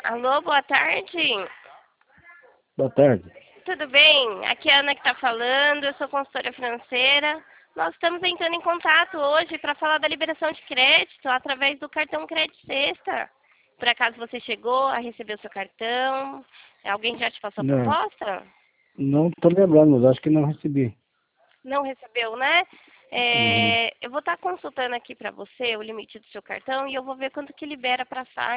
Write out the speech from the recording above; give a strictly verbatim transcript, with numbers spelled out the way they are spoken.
Alô, boa tarde. Boa tarde. Tudo bem? Aqui é a Ana que está falando, eu sou consultora financeira. Nós estamos entrando em contato hoje para falar da liberação de crédito através do cartão Crédito Sexta. Por acaso você chegou a receber o seu cartão? Alguém já te passou a Não, proposta? não estou lembrando, mas acho que não recebi. Não recebeu, né? Uhum. É, eu vou estar consultando aqui para você o limite do seu cartão e eu vou ver quanto que libera para saque.